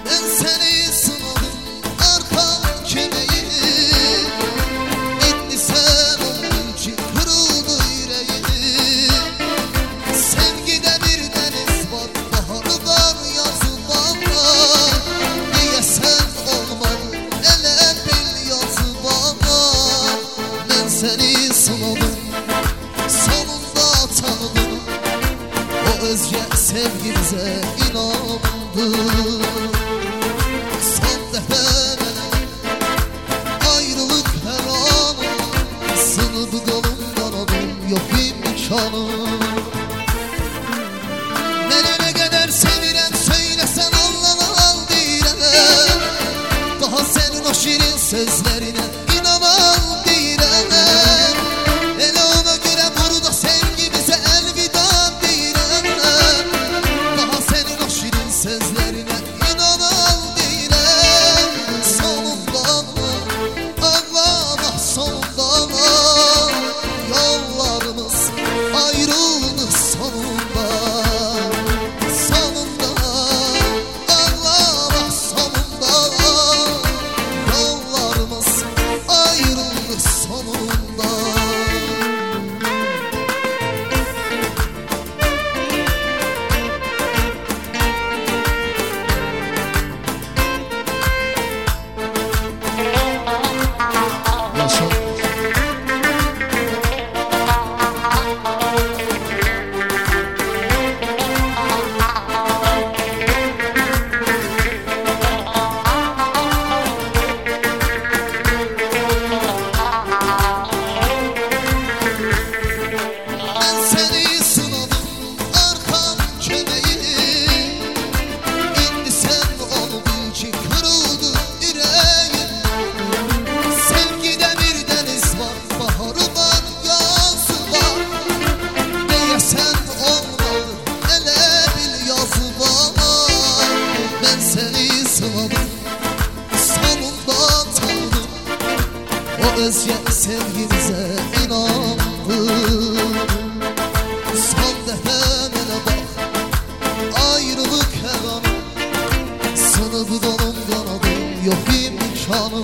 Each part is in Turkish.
Ben seni sınadım arkam kemeyi. İndi sen oldun ki kırıldı yüreği. Sevgide bir deniz var, baharı var, yazı var. Niye sen olmadın ele bil yazı var. Ben seni sınadım sonunda tanıdım. O özge sevgimize inandı. Son defa ayrılık her an sınırdı kolumdan adım yok imkanı. Nereye kadar sevirem söylesen al direm. Daha senin o şirin sözlerine inanam direm. Hele ona göre burada sevgimize elveda direm. Daha senin o şirin sözlerine inanam direm. Sonundan ağlama sonundan, yollarımız ayrıldı sonunda. Sonunda ağlama sonunda, yollarımız ayrıldı sonunda. Yaşa. Ben seni sınadım arkam kemeyi. İndi sen oldun ki kırıldı yüreğim. Sevgide bir deniz var, baharı var, yazı var. Niye sen olmadın hele bil yazı var. Ben seni sınadım sonunda tanıdım. O özge sevgimize inandı. Son defa bana bak ayrılık her an sınıdı dolumdan adım yok imkanı.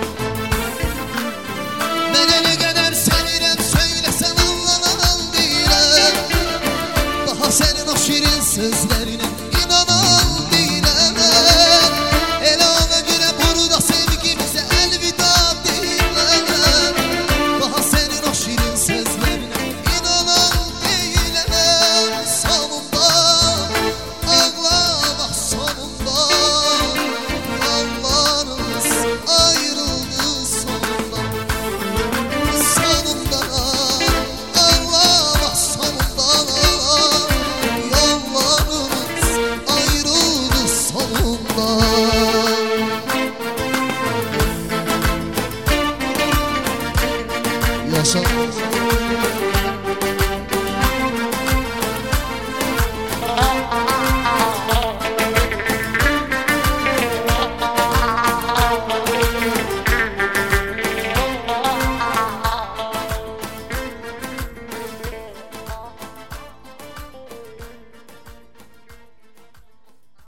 Nereye kadar sevirem söylesen al direm. Daha senin o şirin sözlerine inanam direm. Hele ona göre burada sevgimize elveda direm. Daha senin o şirin sözlerine inanam direm. Sonunda ağlama sonunda, yollarımız ayrıldı sonunda. Sonunda ağlama sonunda, yollarımız ayrıldı sonunda. Yaşa.